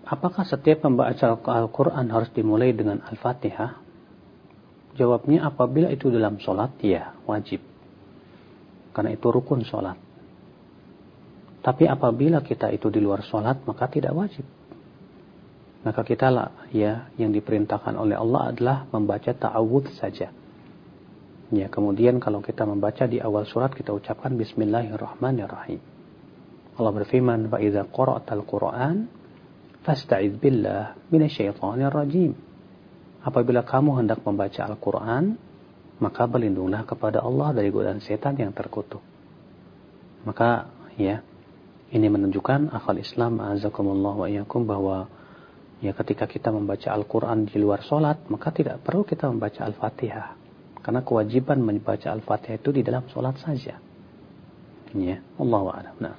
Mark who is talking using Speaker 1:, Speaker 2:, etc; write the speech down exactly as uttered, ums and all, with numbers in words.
Speaker 1: apakah setiap membaca Al-Quran harus dimulai dengan Al-Fatihah? Jawabnya, apabila itu dalam sholat, ya wajib. Karena itu rukun sholat. Tapi apabila kita itu di luar sholat, maka tidak wajib. Maka kita lah, ya, yang diperintahkan oleh Allah adalah membaca ta'awudz saja. Ya, kemudian kalau kita membaca di awal surat, kita ucapkan Bismillahirrahmanirrahim. Allah berfirman, فَإِذَا قَرَأْتَ الْقُرْآنَ فَاسْتَعِذْ بِاللَّهِ مِنَ الشَّيْطَانِ الرَّجِيمِ. Apabila kamu hendak membaca Al-Quran, maka berlindunglah kepada Allah dari godaan setan yang terkutuk. Maka, ya, ini menunjukkan akal Islam, a'azakumullah wa iyyakum, bahwa ya ketika kita membaca Al-Quran di luar sholat, maka tidak perlu kita membaca Al-Fatihah. Karena kewajiban membaca Al-Fatihah itu di dalam sholat saja. Ya, Allahu a'lam. Nah.